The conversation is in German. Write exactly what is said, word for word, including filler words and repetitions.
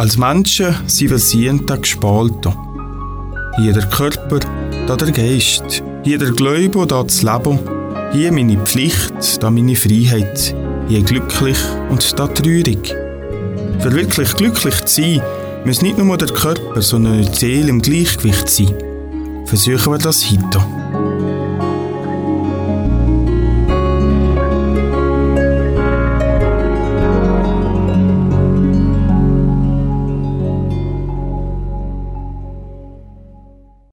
Als Menschen sind wir jeden Tag gespalten. Hier der Körper, da der Geist. Hier der Glaube, da das Leben. Hier meine Pflicht, da meine Freiheit. Hier glücklich und da traurig. Für wirklich glücklich zu sein, muss nicht nur der Körper, sondern die Seele im Gleichgewicht sein. Versuchen wir das heute.